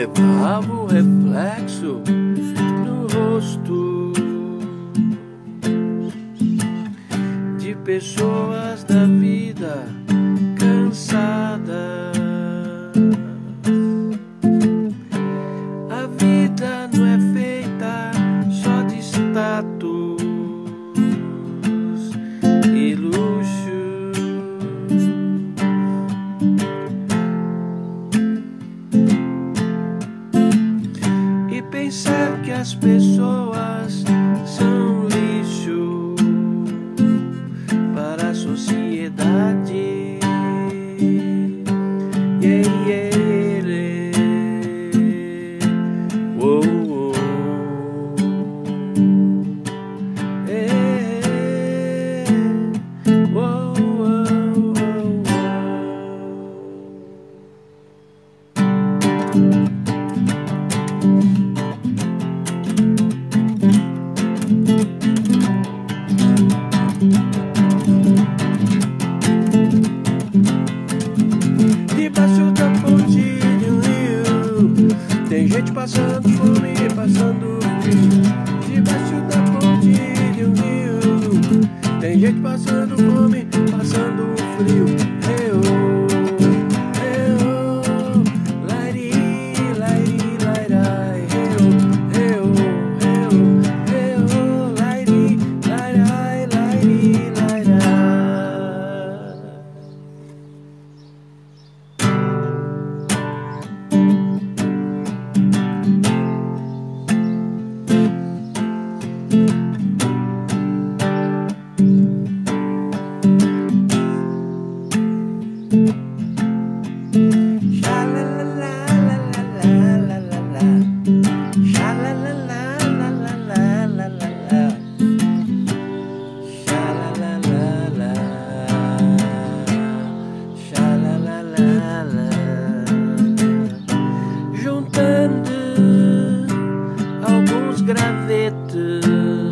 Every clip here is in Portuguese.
levava o reflexo no rosto de pessoas da vida cansadas. A vida não é feita só de status e luxo. E pensar que as pessoas são lixo para a sociedade. Yeah, yeah, yeah. Whoa, whoa. Yeah. Whoa, whoa, whoa, Debaixo da ponte de um rio tem gente passando fome, passando frio. Debaixo da ponte de um rio tem gente passando fome, passando frio. Eu, lairi, lairi, lairai. Eu, lairi, lairai, lairi, lairai. Juntando alguns gravetos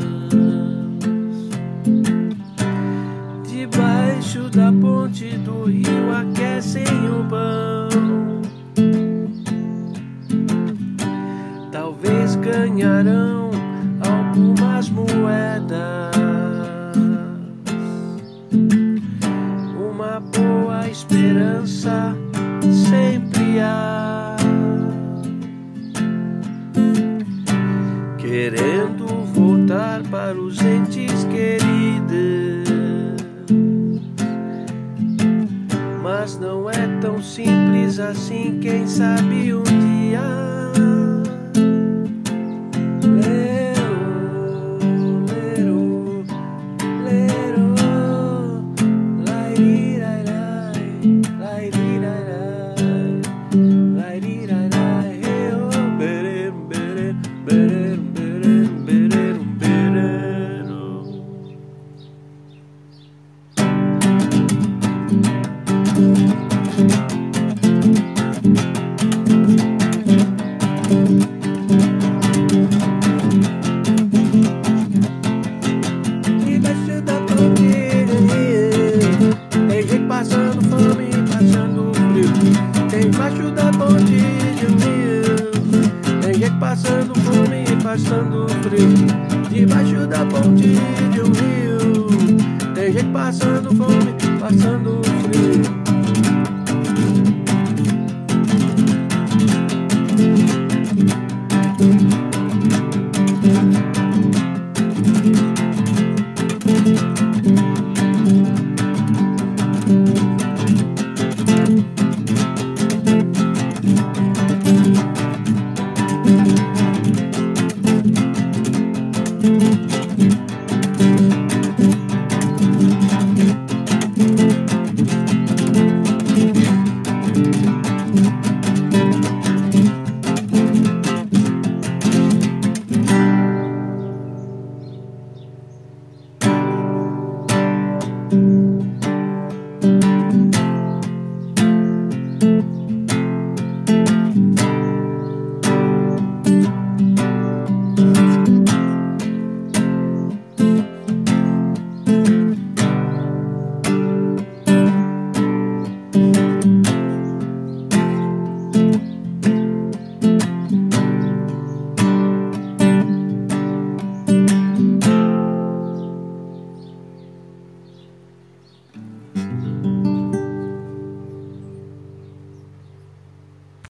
debaixo da ponte do rio, aquecem o pão. Talvez ganharão algumas moedas. Uma boa esperança sempre há, querendo voltar para os entes queridos. Mas não é tão simples assim, quem sabe um dia. Debaixo da ponte tem gente passando fome, passando frio. Debaixo da ponte de um rio tem gente passando fome, passando frio. Debaixo da ponte de um rio tem gente passando fome, passando frio.